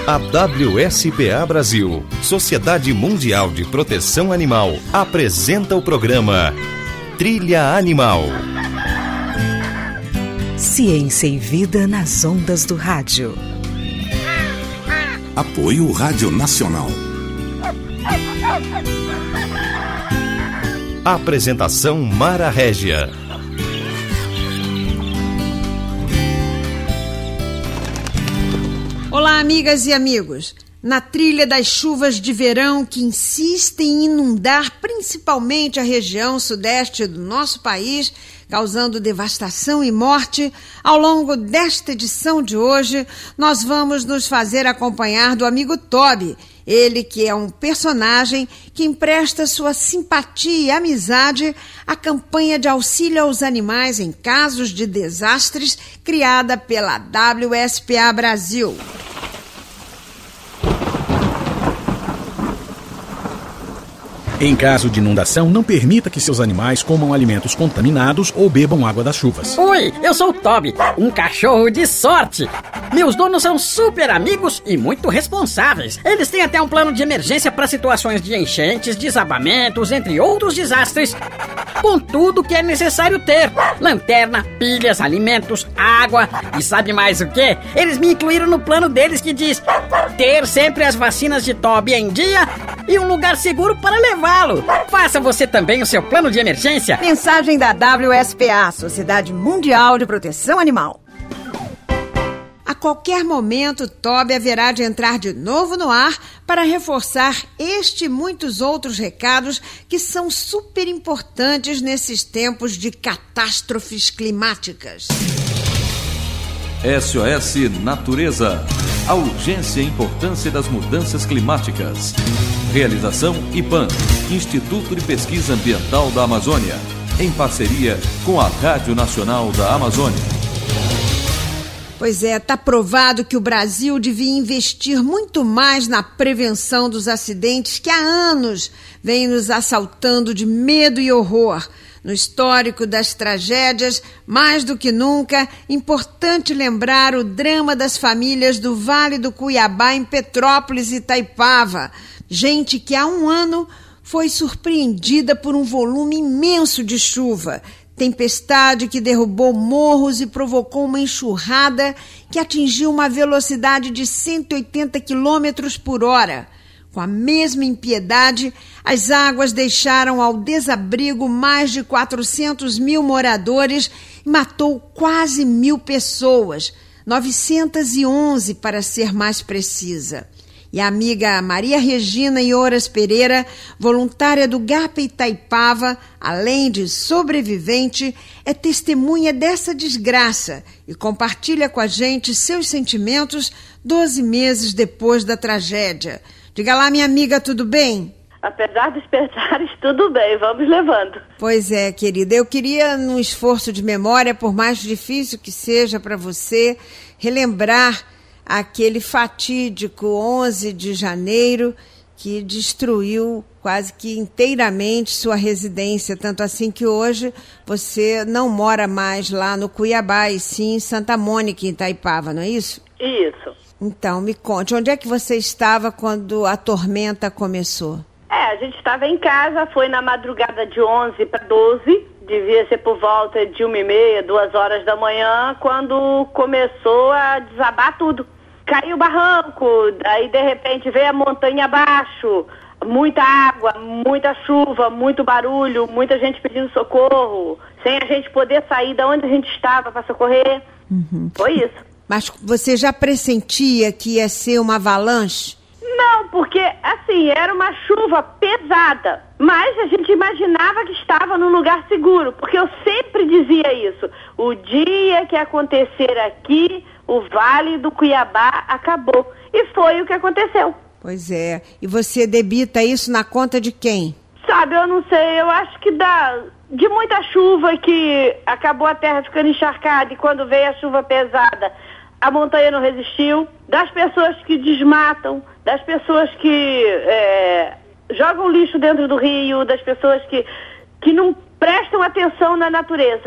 A WSPA Brasil, Sociedade Mundial de Proteção Animal, apresenta o programa Trilha Animal. Ciência e vida nas ondas do rádio. Apoio Rádio Nacional. Apresentação Mara Régia. Olá, amigas e amigos. Na trilha das chuvas de verão que insistem em inundar principalmente a região sudeste do nosso país, causando devastação e morte, ao longo desta edição de hoje, nós vamos nos fazer acompanhar do amigo Toby, ele que é um personagem que empresta sua simpatia e amizade à campanha de auxílio aos animais em casos de desastres criada pela WSPA Brasil. Em caso de inundação, não permita que seus animais comam alimentos contaminados ou bebam água das chuvas. Oi, eu sou o Toby, um cachorro de sorte. Meus donos são super amigos e muito responsáveis. Eles têm até um plano de emergência para situações de enchentes, desabamentos, entre outros desastres. Com tudo que é necessário ter: lanterna, pilhas, alimentos, água e sabe mais o quê? Eles me incluíram no plano deles que diz ter sempre as vacinas de Toby em dia e um lugar seguro para levá-lo. Faça você também o seu plano de emergência. Mensagem da WSPA, Sociedade Mundial de Proteção Animal. A qualquer momento, Toby haverá de entrar de novo no ar para reforçar este e muitos outros recados que são super importantes nesses tempos de catástrofes climáticas. SOS Natureza. A urgência e importância das mudanças climáticas. Realização IPAM, Instituto de Pesquisa Ambiental da Amazônia, em parceria com a Rádio Nacional da Amazônia. Pois é, está provado que o Brasil devia investir muito mais na prevenção dos acidentes que há anos vem nos assaltando de medo e horror. No histórico das tragédias, mais do que nunca, importante lembrar o drama das famílias do Vale do Cuiabá em Petrópolis e Itaipava. Gente que há um ano foi surpreendida por um volume imenso de chuva. Tempestade que derrubou morros e provocou uma enxurrada que atingiu uma velocidade de 180 km por hora. Com a mesma impiedade, as águas deixaram ao desabrigo mais de 400 mil moradores e matou quase 1.000 pessoas, 911 para ser mais precisa. E a amiga Maria Regina Ioras Pereira, voluntária do GAP Itaipava, além de sobrevivente, é testemunha dessa desgraça e compartilha com a gente seus sentimentos 12 meses depois da tragédia. Diga lá, minha amiga, tudo bem? Apesar dos pesares, tudo bem, vamos levando. Pois é, querida, eu queria, num esforço de memória, por mais difícil que seja para você, relembrar aquele fatídico 11 de janeiro que destruiu quase que inteiramente sua residência, tanto assim que hoje você não mora mais lá no Cuiabá, e sim em Santa Mônica, em Itaipava, não é isso? Isso. Então, me conte, onde é que você estava quando a tormenta começou? A gente estava em casa, foi na madrugada de 11 para 12, devia ser por volta de 1h30, 2 horas da manhã, quando começou a desabar tudo. Caiu o barranco, daí de repente veio a montanha abaixo, muita água, muita chuva, muito barulho, muita gente pedindo socorro, sem a gente poder sair de onde a gente estava para socorrer. Foi isso. Mas você já pressentia que ia ser uma avalanche? Não, porque assim, era uma chuva pesada, mas a gente imaginava que estava num lugar seguro, porque eu sempre dizia isso. O dia que acontecer aqui, o Vale do Cuiabá acabou. E foi o que aconteceu. Pois é. E você debita isso na conta de quem? Sabe, eu não sei, eu acho que de muita chuva que acabou a terra ficando encharcada, e quando veio a chuva pesada, a montanha não resistiu, das pessoas que desmatam, das pessoas que jogam lixo dentro do rio, das pessoas que não prestam atenção na natureza.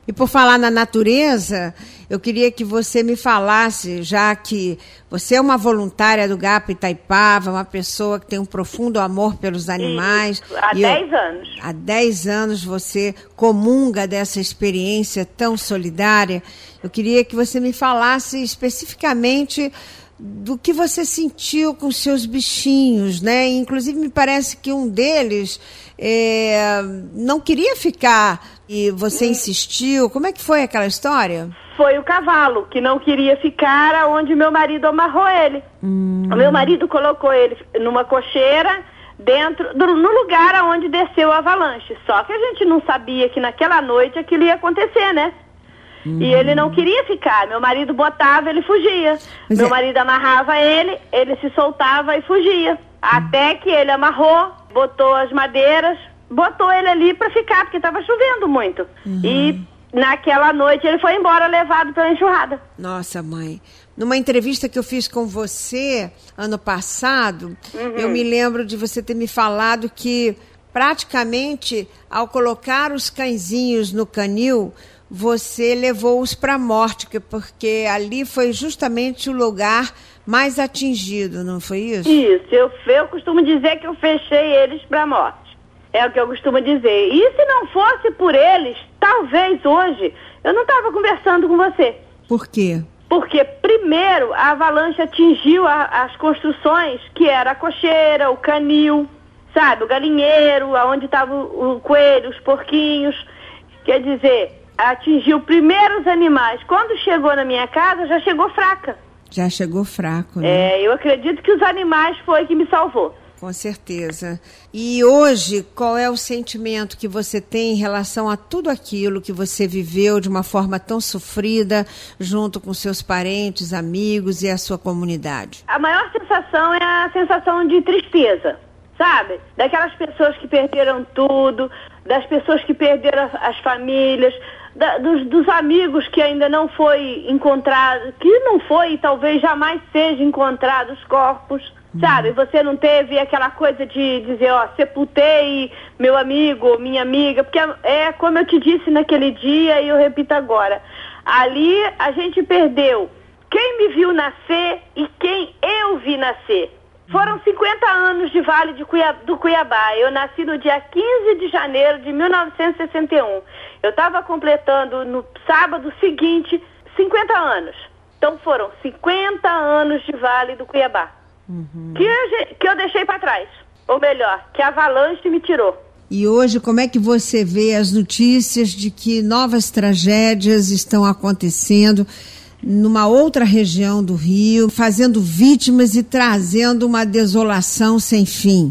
E por falar na natureza, eu queria que você me falasse, já que você é uma voluntária do GAP Itaipava, uma pessoa que tem um profundo amor pelos animais. Isso, há 10 anos. Há 10 anos você comunga dessa experiência tão solidária. Eu queria que você me falasse especificamente do que você sentiu com seus bichinhos, né? Inclusive, me parece que um deles não queria ficar e você insistiu. Como é que foi aquela história? Foi o cavalo, que não queria ficar onde meu marido amarrou ele. O meu marido colocou ele numa cocheira no lugar onde desceu a avalanche. Só que a gente não sabia que naquela noite aquilo ia acontecer, né? E ele não queria ficar. Meu marido botava, ele fugia. Meu marido amarrava ele se soltava e fugia. Até que ele amarrou, botou as madeiras, botou ele ali pra ficar, porque estava chovendo muito. E naquela noite ele foi embora, levado pela enxurrada. Nossa, mãe. Numa entrevista que eu fiz com você ano passado, eu me lembro de você ter me falado que praticamente ao colocar os cãezinhos no canil, você levou-os para a morte, porque ali foi justamente o lugar mais atingido, não foi isso? Isso, eu costumo dizer que eu fechei eles para a morte. É o que eu costumo dizer. E se não fosse por eles, talvez hoje eu não estava conversando com você. Por quê? Porque primeiro a avalanche atingiu as construções, que era a cocheira, o canil, sabe, o galinheiro, onde estava o coelho, os porquinhos. Quer dizer, atingiu primeiro os animais. Quando chegou na minha casa, já chegou fraca. Já chegou fraco, né? Eu acredito que os animais foi que me salvou. Com certeza. E hoje, qual é o sentimento que você tem em relação a tudo aquilo que você viveu de uma forma tão sofrida, junto com seus parentes, amigos e a sua comunidade? A maior sensação é a sensação de tristeza, sabe? Daquelas pessoas que perderam tudo, das pessoas que perderam as famílias, dos amigos que ainda não foi encontrado, que não foi e talvez jamais seja encontrado os corpos, sabe? Você não teve aquela coisa de dizer, sepultei meu amigo ou minha amiga, porque é como eu te disse naquele dia e eu repito agora, ali a gente perdeu quem me viu nascer e quem eu vi nascer. Foram 50 anos de Vale do Cuiabá. Eu nasci no dia 15 de janeiro de 1961. Eu estava completando no sábado seguinte 50 anos. Então foram 50 anos de Vale do Cuiabá. Que eu deixei para trás. Ou melhor, que a avalanche me tirou. E hoje, como é que você vê as notícias de que novas tragédias estão acontecendo numa outra região do Rio, fazendo vítimas e trazendo uma desolação sem fim?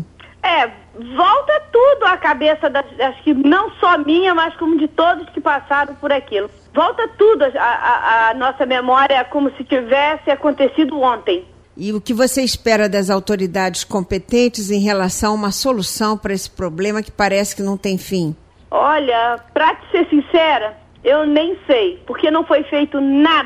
Volta tudo à cabeça, acho que não só minha, mas como de todos que passaram por aquilo. Volta tudo a nossa memória como se tivesse acontecido ontem. E o que você espera das autoridades competentes em relação a uma solução para esse problema que parece que não tem fim? Olha, pra te ser sincera, eu nem sei, porque não foi feito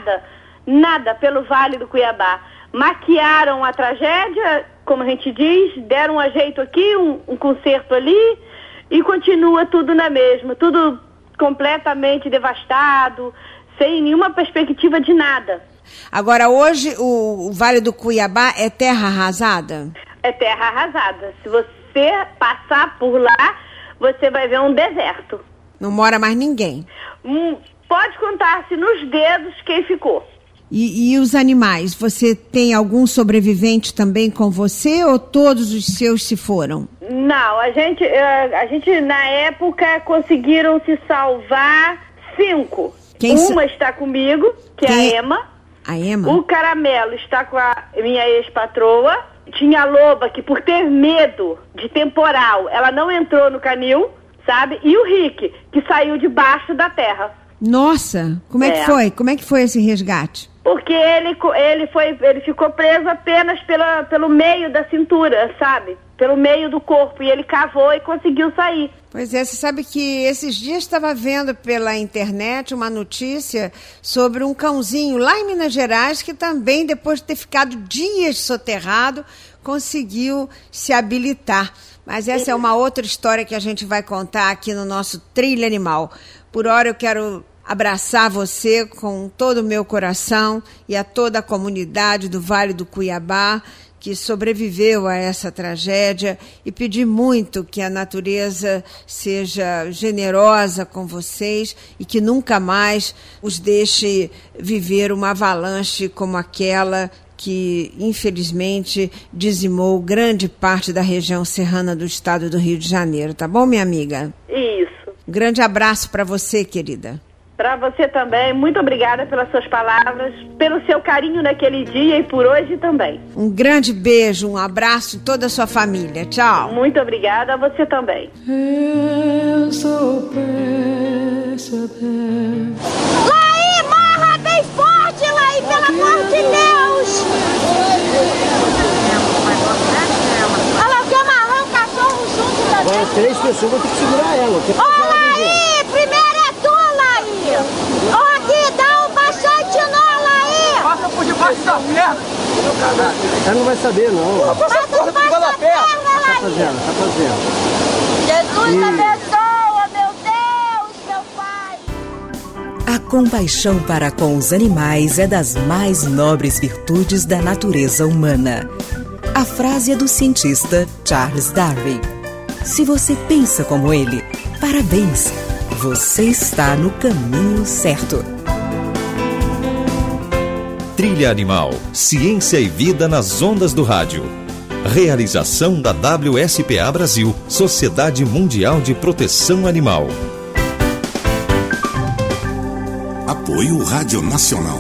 nada pelo Vale do Cuiabá. Maquiaram a tragédia, como a gente diz, deram um ajeito aqui, um conserto ali, e continua tudo na mesma, tudo completamente devastado, sem nenhuma perspectiva de nada. Agora, hoje, o Vale do Cuiabá é terra arrasada? É terra arrasada. Se você passar por lá, você vai ver um deserto. Não mora mais ninguém? Pode contar-se nos dedos quem ficou. E os animais? Você tem algum sobrevivente também com você ou todos os seus se foram? Não, a gente na época conseguiram se salvar 5. Uma está comigo, que é a Ema. A Ema? O Caramelo está com a minha ex-patroa. Tinha a Loba, que por ter medo de temporal, ela não entrou no canil, sabe? E o Rick, que saiu debaixo da terra. Nossa, como é que foi? Como é que foi esse resgate? Porque ele ficou preso apenas pelo meio da cintura, sabe? Pelo meio do corpo. E ele cavou e conseguiu sair. Pois é, você sabe que esses dias estava vendo pela internet uma notícia sobre um cãozinho lá em Minas Gerais que também, depois de ter ficado dias soterrado, conseguiu se habilitar. Mas essa é uma outra história que a gente vai contar aqui no nosso Trilha Animal. Por hora eu quero abraçar você com todo o meu coração e a toda a comunidade do Vale do Cuiabá que sobreviveu a essa tragédia e pedir muito que a natureza seja generosa com vocês e que nunca mais os deixe viver uma avalanche como aquela que, infelizmente, dizimou grande parte da região serrana do estado do Rio de Janeiro. Tá bom, minha amiga? Isso. Um grande abraço para você, querida. Para você também, muito obrigada pelas suas palavras, pelo seu carinho naquele dia e por hoje também. Um grande beijo, um abraço a toda a sua família. Tchau. Muito obrigada a você também. Laí, morra bem forte, Laí, pelo amor de Deus! Ela quer amarrar um cachorro junto da gente. 3 pessoas vão ter que segurar ela. Ô, Laí, primeiro é tu, Laí! Ó, aqui, dá um baixante nó, Laí! Passa por debaixo da perna! Ela não vai saber, não. Passa por debaixo da perna, Laí! Tá fazendo. Jesus abençoa, meu Deus, meu Pai! A compaixão para com os animais é das mais nobres virtudes da natureza humana. A frase é do cientista Charles Darwin. Se você pensa como ele, parabéns! Você está no caminho certo. Trilha Animal, ciência e vida nas ondas do rádio. Realização da WSPA Brasil, Sociedade Mundial de Proteção Animal. Apoio Rádio Nacional.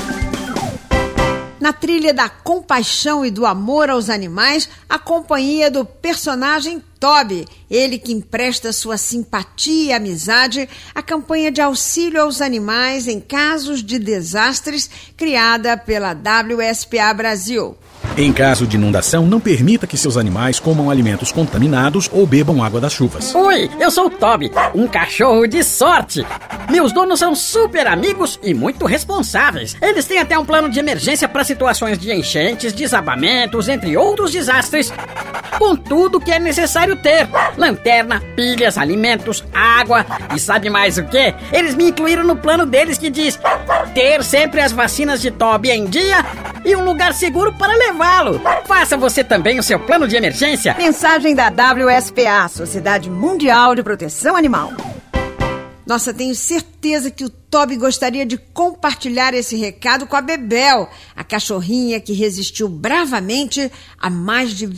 Na trilha da compaixão e do amor aos animais, a companhia do personagem Toby, ele que empresta sua simpatia e amizade à campanha de auxílio aos animais em casos de desastres criada pela WSPA Brasil. Em caso de inundação, não permita que seus animais comam alimentos contaminados ou bebam água das chuvas. Oi, eu sou o Toby, um cachorro de sorte. Meus donos são super amigos e muito responsáveis. Eles têm até um plano de emergência para situações de enchentes, desabamentos, entre outros desastres. Com tudo que é necessário ter. Lanterna, pilhas, alimentos, água e sabe mais o quê? Eles me incluíram no plano deles que diz ter sempre as vacinas de Toby em dia e um lugar seguro para levá-lo. Faça você também o seu plano de emergência. Mensagem da WSPA, Sociedade Mundial de Proteção Animal. Nossa, tenho certeza que o Toby gostaria de compartilhar esse recado com a Bebel, a cachorrinha que resistiu bravamente a mais de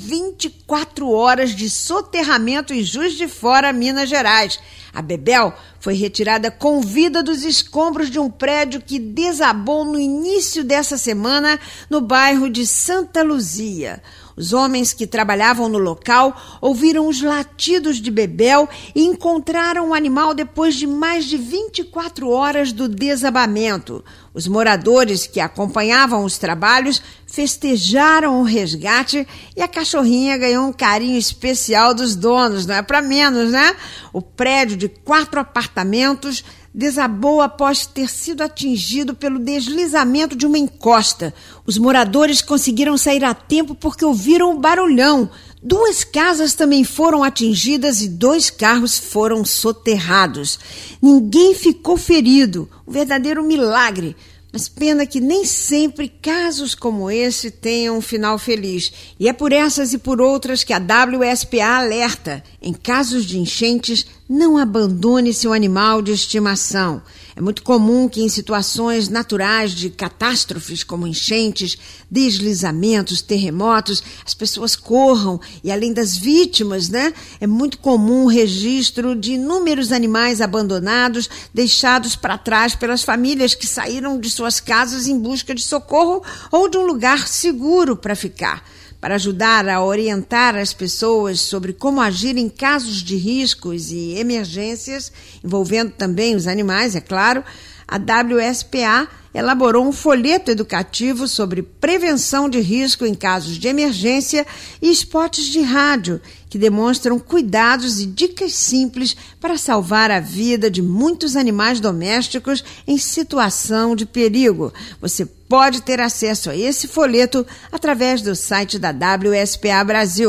24 horas de soterramento em Juiz de Fora, Minas Gerais. A Bebel foi retirada com vida dos escombros de um prédio que desabou no início dessa semana no bairro de Santa Luzia. Os homens que trabalhavam no local ouviram os latidos de Bebel e encontraram o animal depois de mais de 24 horas do desabamento. Os moradores que acompanhavam os trabalhos festejaram o resgate e a cachorrinha ganhou um carinho especial dos donos, não é para menos, né? O prédio de 4 apartamentos desabou após ter sido atingido pelo deslizamento de uma encosta. Os moradores conseguiram sair a tempo porque ouviram um barulhão. 2 casas também foram atingidas e 2 carros foram soterrados. Ninguém ficou ferido, um verdadeiro milagre. Mas pena que nem sempre casos como esse tenham um final feliz. E é por essas e por outras que a WSPA alerta. Em casos de enchentes, não abandone seu animal de estimação. É muito comum que em situações naturais de catástrofes como enchentes, deslizamentos, terremotos, as pessoas corram e além das vítimas, né? É muito comum o registro de inúmeros animais abandonados, deixados para trás pelas famílias que saíram de suas casas em busca de socorro ou de um lugar seguro para ficar. Para ajudar a orientar as pessoas sobre como agir em casos de riscos e emergências, envolvendo também os animais, é claro, a WSPA elaborou um folheto educativo sobre prevenção de risco em casos de emergência e spots de rádio que demonstram cuidados e dicas simples para salvar a vida de muitos animais domésticos em situação de perigo. Você pode ter acesso a esse folheto através do site da WSPA Brasil,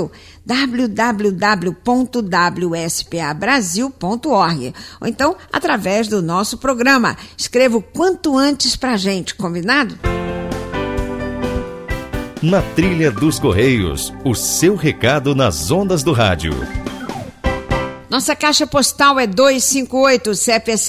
www.wspabrasil.org, ou então através do nosso programa. Escreva o quanto antes pra gente, combinado? Na Trilha dos Correios, o seu recado nas ondas do rádio. Nossa caixa postal é 258, CEP é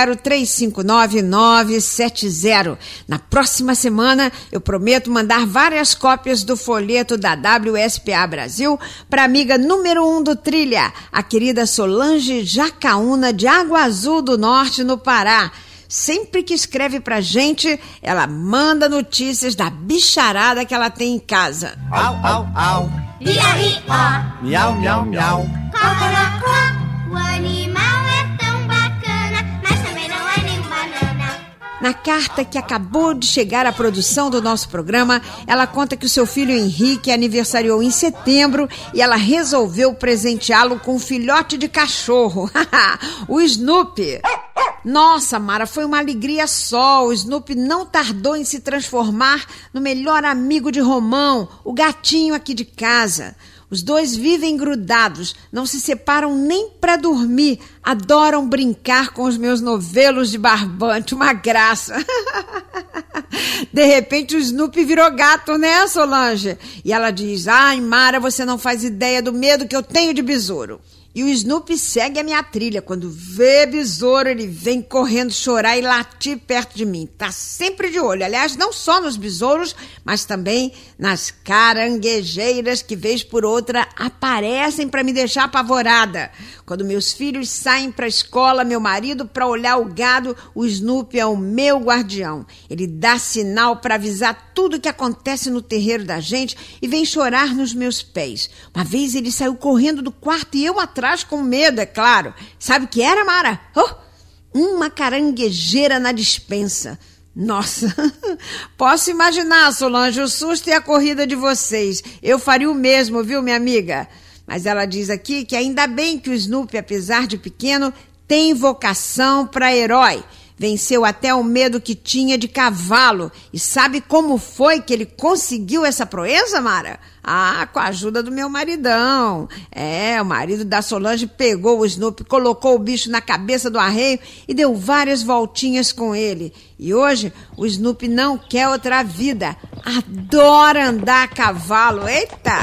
70-359-970. Na próxima semana, eu prometo mandar várias cópias do folheto da WSPA Brasil para a amiga número 1 do Trilha, a querida Solange Jacaúna, de Água Azul do Norte, no Pará. Sempre que escreve pra gente, ela manda notícias da bicharada que ela tem em casa. Au, au, au. Ria-ri-ó. Miau, miau, miau. Cocorocó. O animal é tão bacana, mas também não é nem banana. Na carta que acabou de chegar à produção do nosso programa, ela conta que o seu filho Henrique aniversariou em setembro e ela resolveu presenteá-lo com um filhote de cachorro, o Snoopy. Nossa, Mara, foi uma alegria só. O Snoopy não tardou em se transformar no melhor amigo de Romão, o gatinho aqui de casa. Os dois vivem grudados, não se separam nem para dormir, adoram brincar com os meus novelos de barbante, uma graça. De repente o Snoopy virou gato, né, Solange? E ela diz, ai, Mara, você não faz ideia do medo que eu tenho de besouro. E o Snoopy segue a minha trilha. Quando vê besouro, ele vem correndo chorar e latir perto de mim. Tá sempre de olho. Aliás, não só nos besouros, mas também nas caranguejeiras que, vez por outra, aparecem para me deixar apavorada. Quando meus filhos saem para a escola, meu marido para olhar o gado, o Snoopy é o meu guardião. Ele dá sinal para avisar tudo o que acontece no terreiro da gente e vem chorar nos meus pés. Uma vez ele saiu correndo do quarto e eu atrás com medo, é claro. Sabe o que era, Mara? Uma caranguejeira na despensa. Nossa, posso imaginar, Solange, o susto e a corrida de vocês. Eu faria o mesmo, viu, minha amiga? Mas ela diz aqui que ainda bem que o Snoopy, apesar de pequeno, tem vocação para herói. Venceu até o medo que tinha de cavalo. E sabe como foi que ele conseguiu essa proeza, Mara? Ah, com a ajuda do meu maridão. O marido da Solange pegou o Snoopy, colocou o bicho na cabeça do arreio e deu várias voltinhas com ele. E hoje o Snoopy não quer outra vida. Adora andar a cavalo. Eita!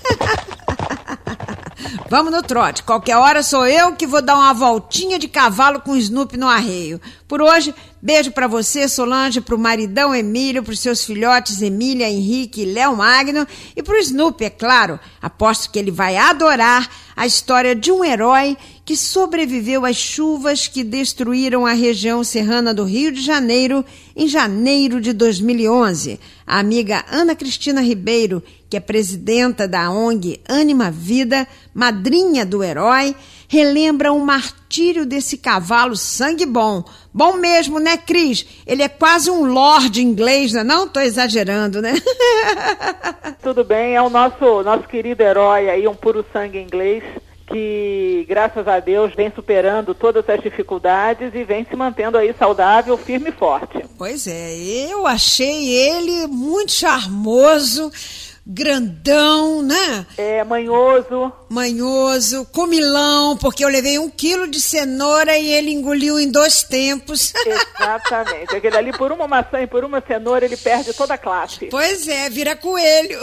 Vamos no trote. Qualquer hora sou eu que vou dar uma voltinha de cavalo com o Snoopy no arreio. Por hoje, beijo pra você, Solange, pro maridão Emílio, pros seus filhotes Emília, Henrique e Léo Magno e pro Snoopy, é claro. Aposto que ele vai adorar a história de um herói que sobreviveu às chuvas que destruíram a região serrana do Rio de Janeiro em janeiro de 2011. A amiga Ana Cristina Ribeiro, que é presidenta da ONG Ânima Vida, madrinha do herói, relembra o martírio desse cavalo sangue bom. Bom mesmo, né, Cris? Ele é quase um lord inglês, não? Tô exagerando, né? Tudo bem, é o nosso querido herói aí, um puro sangue inglês, que, graças a Deus, vem superando todas as dificuldades e vem se mantendo aí saudável, firme e forte. Pois é, eu achei ele muito charmoso, grandão, né? Manhoso, comilão, porque eu levei 1 quilo de cenoura e ele engoliu em 2 tempos. Exatamente. Aquele ali, por uma maçã e por uma cenoura, ele perde toda a classe. Pois é, vira coelho.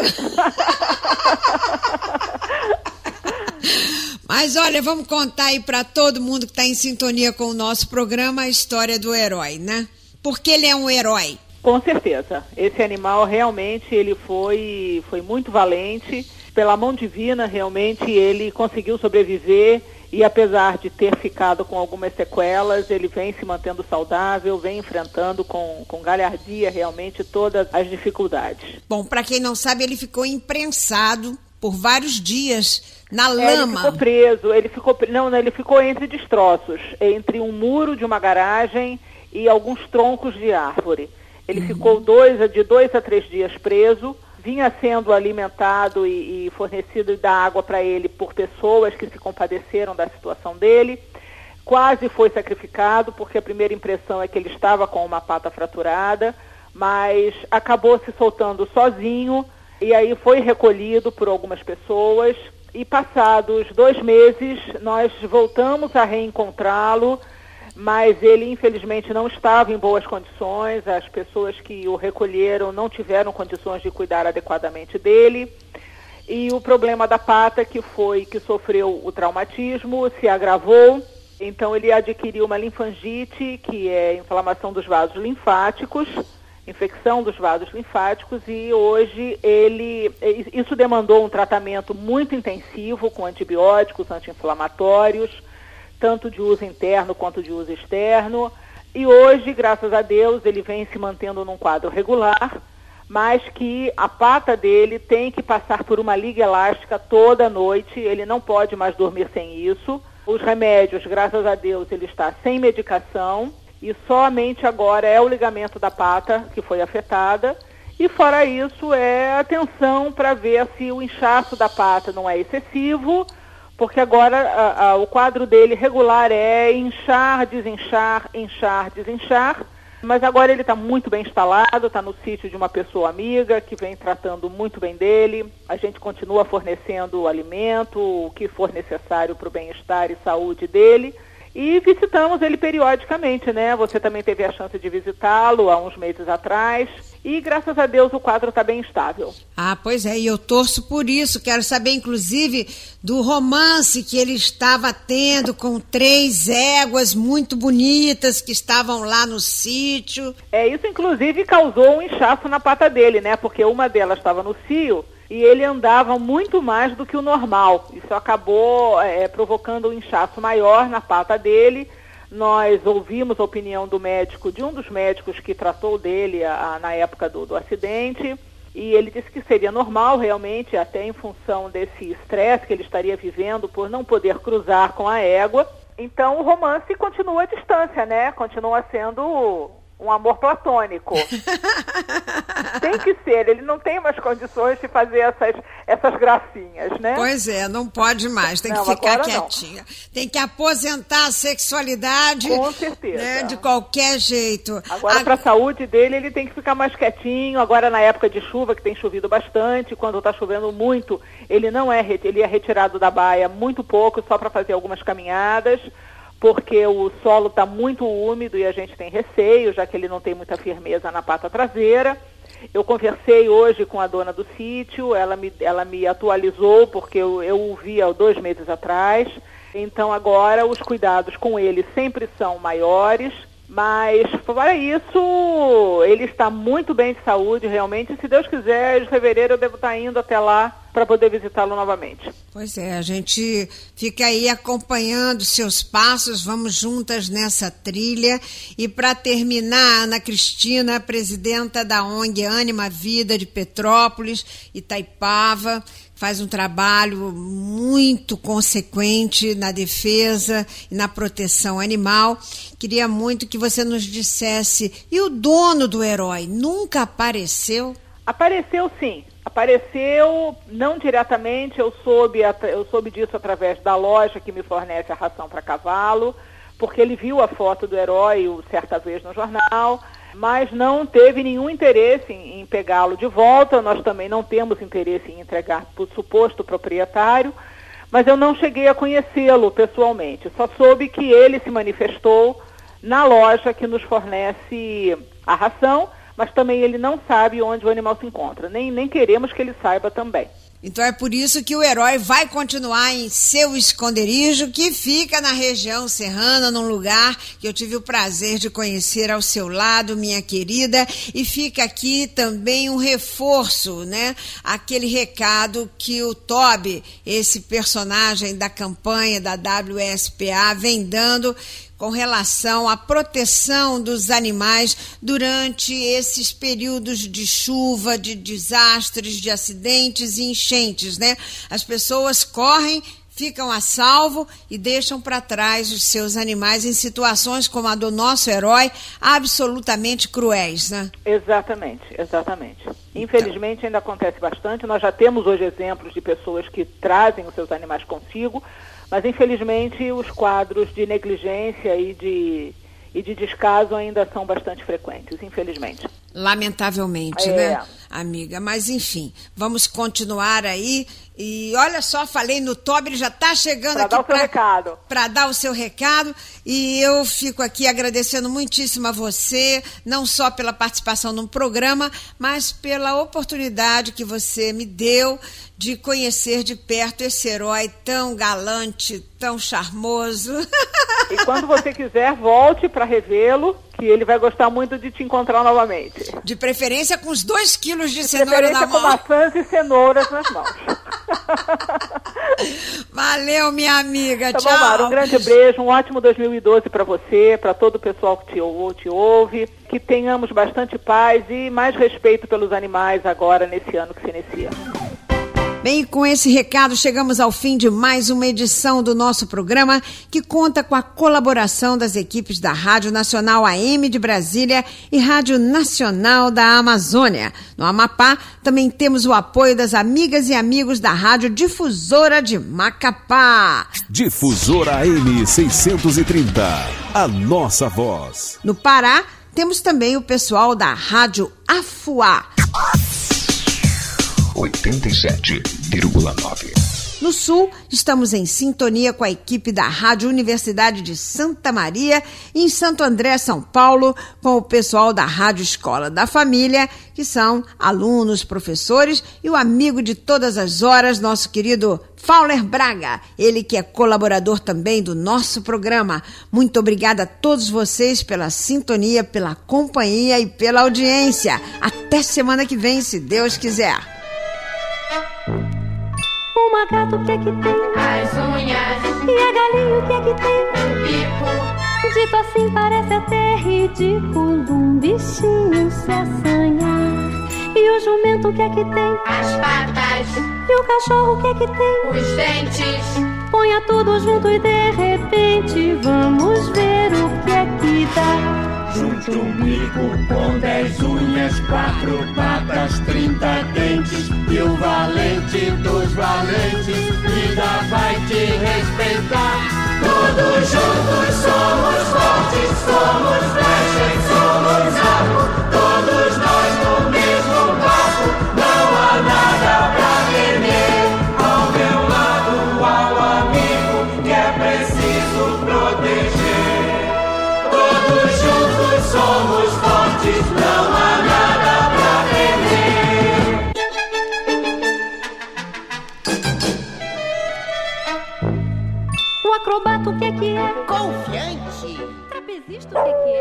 Mas olha, vamos contar aí para todo mundo que está em sintonia com o nosso programa a história do herói, né? Porque ele é um herói. Com certeza. Esse animal realmente ele foi muito valente. Pela mão divina, realmente, ele conseguiu sobreviver e, apesar de ter ficado com algumas sequelas, ele vem se mantendo saudável, vem enfrentando com galhardia realmente todas as dificuldades. Bom, para quem não sabe, ele ficou imprensado por vários dias na lama. Ele ficou entre destroços, entre um muro de uma garagem e alguns troncos de árvore. Ele ficou de 2 a 3 dias preso, vinha sendo alimentado e fornecido da água para ele por pessoas que se compadeceram da situação dele. Quase foi sacrificado, porque a primeira impressão é que ele estava com uma pata fraturada, mas acabou se soltando sozinho, e aí foi recolhido por algumas pessoas, e passados 2 meses nós voltamos a reencontrá-lo, mas ele infelizmente não estava em boas condições, as pessoas que o recolheram não tiveram condições de cuidar adequadamente dele, e o problema da pata, que sofreu o traumatismo, se agravou. Então ele adquiriu uma linfangite, que é inflamação dos vasos linfáticos, infecção dos vasos linfáticos, e hoje isso demandou um tratamento muito intensivo com antibióticos, anti-inflamatórios, tanto de uso interno quanto de uso externo. E hoje, graças a Deus, ele vem se mantendo num quadro regular, mas que a pata dele tem que passar por uma liga elástica toda noite, ele não pode mais dormir sem isso. Os remédios, graças a Deus, ele está sem medicação e somente agora é o ligamento da pata que foi afetada. E fora isso, é atenção para ver se o inchaço da pata não é excessivo, porque agora o quadro dele regular é inchar, desinchar, inchar, desinchar. Mas agora ele está muito bem instalado, está no sítio de uma pessoa amiga que vem tratando muito bem dele. A gente continua fornecendo alimento, o que for necessário para o bem-estar e saúde dele. E visitamos ele periodicamente, né? Você também teve a chance de visitá-lo há uns meses atrás. E, graças a Deus, o quadro está bem estável. Ah, pois é, e eu torço por isso. Quero saber, inclusive, do romance que ele estava tendo com 3 éguas muito bonitas que estavam lá no sítio. Isso, inclusive, causou um inchaço na pata dele, né? Porque uma delas estava no cio e ele andava muito mais do que o normal. Isso acabou provocando um inchaço maior na pata dele. Nós ouvimos a opinião do médico, de um dos médicos que tratou dele na época do acidente, e ele disse que seria normal realmente, até em função desse estresse que ele estaria vivendo por não poder cruzar com a égua. Então o romance continua à distância, né? Continua sendo um amor platônico. Tem que ser, ele não tem mais condições de fazer essas gracinhas, né? Pois é, não pode mais, tem que ficar quietinha. Tem que aposentar a sexualidade. Com certeza. Né, de qualquer jeito. Agora, para a saúde dele, ele tem que ficar mais quietinho. Agora, na época de chuva, que tem chovido bastante, quando está chovendo muito, ele é retirado da baia muito pouco, só para fazer algumas caminhadas, porque o solo está muito úmido e a gente tem receio, já que ele não tem muita firmeza na pata traseira. Eu conversei hoje com a dona do sítio, ela me atualizou, porque eu o vi há 2 meses atrás. Então agora os cuidados com ele sempre são maiores, mas fora isso, ele está muito bem de saúde realmente. Se Deus quiser, em fevereiro eu devo estar indo até lá para poder visitá-lo novamente. Pois é, a gente fica aí acompanhando seus passos, vamos juntas nessa trilha. E para terminar, Ana Cristina, presidenta da ONG Ânima Vida de Petrópolis, Itaipava, faz um trabalho muito consequente na defesa e na proteção animal. Queria muito que você nos dissesse, e o dono do herói nunca apareceu? Apareceu sim. Apareceu, não diretamente, eu soube disso através da loja que me fornece a ração para cavalo, porque ele viu a foto do herói certa vez no jornal, mas não teve nenhum interesse em pegá-lo de volta. Nós também não temos interesse em entregar para o suposto proprietário, mas eu não cheguei a conhecê-lo pessoalmente. Só soube que ele se manifestou na loja que nos fornece a ração, mas também ele não sabe onde o animal se encontra, nem queremos que ele saiba também. Então é por isso que o herói vai continuar em seu esconderijo, que fica na região serrana, num lugar que eu tive o prazer de conhecer ao seu lado, minha querida, e fica aqui também um reforço, né? Aquele recado que o Toby, esse personagem da campanha da WSPA, vem dando com relação à proteção dos animais durante esses períodos de chuva, de desastres, de acidentes e enchentes, né? As pessoas correm, ficam a salvo e deixam para trás os seus animais em situações como a do nosso herói, absolutamente cruéis, né? Exatamente. Infelizmente ainda acontece bastante. Nós já temos hoje exemplos de pessoas que trazem os seus animais consigo, mas infelizmente os quadros de negligência e de descaso ainda são bastante frequentes, infelizmente. Lamentavelmente, né, amiga? Mas, enfim, vamos continuar aí. E olha só, falei no Toby, ele já está chegando aqui para dar o seu recado. E eu fico aqui agradecendo muitíssimo a você, não só pela participação no programa, mas pela oportunidade que você me deu de conhecer de perto esse herói tão galante, tão charmoso. E quando você quiser, volte para revê-lo, que ele vai gostar muito de te encontrar novamente. De preferência com os 2 quilos de cenoura na mão. Com maçãs e cenouras nas mãos. Valeu, minha amiga. Tá tchau. Bom, Mara, um grande beijo, um ótimo 2012 para você, para todo o pessoal que te ouve. Que tenhamos bastante paz e mais respeito pelos animais agora, nesse ano que se inicia. Bem, com esse recado chegamos ao fim de mais uma edição do nosso programa, que conta com a colaboração das equipes da Rádio Nacional AM de Brasília e Rádio Nacional da Amazônia. No Amapá, também temos o apoio das amigas e amigos da Rádio Difusora de Macapá. Difusora AM 630, a nossa voz. No Pará, temos também o pessoal da Rádio Afuá. 87,9. No Sul, estamos em sintonia com a equipe da Rádio Universidade de Santa Maria e em Santo André, São Paulo, com o pessoal da Rádio Escola da Família, que são alunos, professores e o amigo de todas as horas, nosso querido Fauler Braga, ele que é colaborador também do nosso programa. Muito obrigada a todos vocês pela sintonia, pela companhia e pela audiência. Até semana que vem, se Deus quiser. O macaco, o que é que tem? As unhas. E a galinha, o que é que tem? O bico. Dito assim parece até ridículo um bichinho se assanhar. E o jumento, o que é que tem? As patas. E o cachorro, o que é que tem? Os dentes. Ponha tudo junto e de repente vamos ver o que é que dá. Junte um bico com 10 unhas, 4 patas, 30 dentes. E o valente dos valentes ainda vai te respeitar. Todos juntos somos fortes, somos flechas, somos arco. Todos nós no mesmo barco, não há nada pra temer. Ao meu lado, ao amigo que é preciso proteger. Todos juntos somos fortes, não há nada pra temer. O acrobata, o que é que é? Confiante. Trapezista, o que é?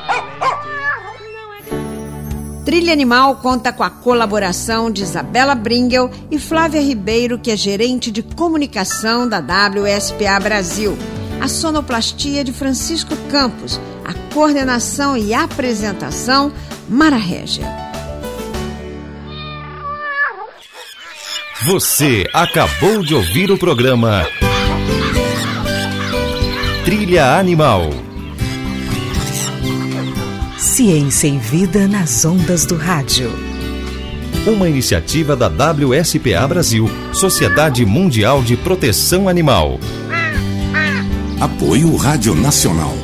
Trilha Animal conta com a colaboração de Isabela Bringel e Flávia Ribeiro, que é gerente de comunicação da WSPA Brasil. A sonoplastia de Francisco Campos, a coordenação e apresentação, Mara Régia. Você acabou de ouvir o programa Trilha Animal. Ciência e vida nas ondas do rádio. Uma iniciativa da WSPA Brasil, Sociedade Mundial de Proteção Animal. Apoio Rádio Nacional.